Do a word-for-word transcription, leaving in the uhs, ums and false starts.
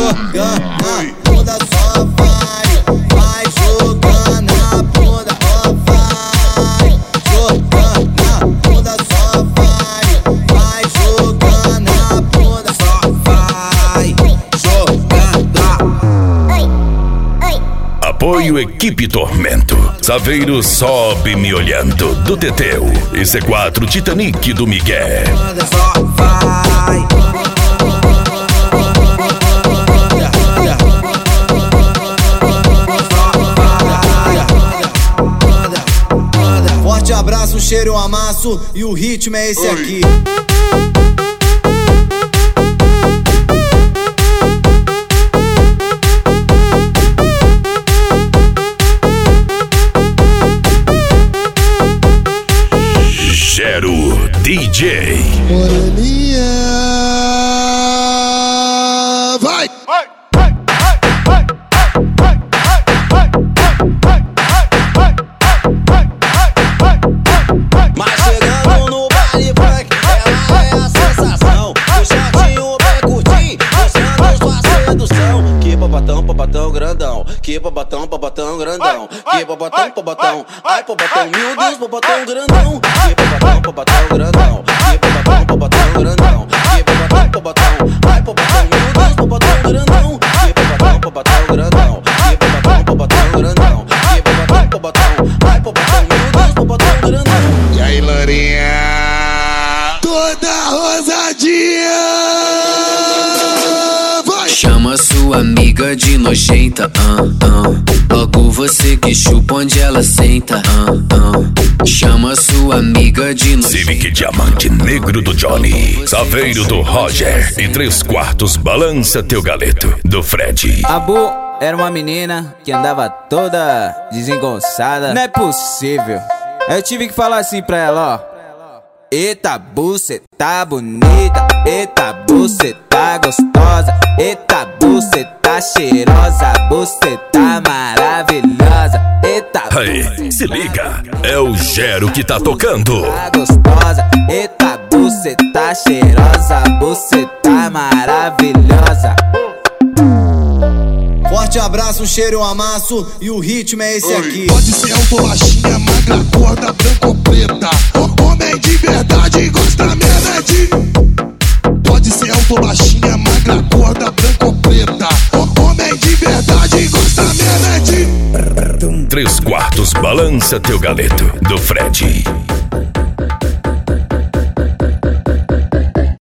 jogando na bunda, só vai, vai jogando na bunda, ó vai, jogando na bunda, só vai, vai jogando na bunda, só vai, jogando. Apoio Equipe Tormento, Saveiro sobe me olhando do Teteu e C quatro Titanic do Miguel. Só vai. Forte abraço, cheiro, amasso e o ritmo é esse aqui. Gero D J. Moreninha, vai! Mas chegando no baile funk, ela é a sensação. O chatinho bem curtinho, mostrando sua sedução. Que popatão, popatão grandão. Que popatão, popatão grandão. Que popatão, popatão. Ai, popatão, meu Deus, popatão grandão. Que popatão, popatão grandão. Que popatão, popatão grandão. Que popatão, popatão. Ai, popatão, meu Deus, popatão grandão. Que popatão, popatão grandão. Que popatão, popatão grandão. Que popatão, popatão. Ai, popatão, meu Deus, popatão grandão. E aí, Lourinha? Toda rosadinha! Vai! Chama sua amiga de nojenta, ah, ah. Logo você que chupa onde ela senta, ah, ah. Chama sua amiga de nojenta. Civic Diamante Negro do Johnny, Saveiro do Roger e três quartos Balança Teu Galeto do Fred. A Bu era uma menina que andava toda desengonçada. Não é possível. Aí eu tive que falar assim pra ela, ó. Eita, Bu, cê tá bonita. Eita, Bu, cê tá gostosa. Eita, Bu, cê tá cheirosa. Bu, cê tá maravilhosa. Eita, Aí, se liga, é o Gero que tá tocando. tá gostosa. Eita, Bu, cê tá cheirosa. Bu, cê tá maravilhosa. Forte abraço, cheiro, amasso e o ritmo é esse aqui. Pode ser alto, baixinha, magra, gorda, branca ou preta. Homem de verdade gosta mesmo é de. Pode ser alto, baixinha, magra, gorda, branca ou preta. Homem de verdade gosta mesmo é de. Três quartos Balança Teu Galeto do Fred.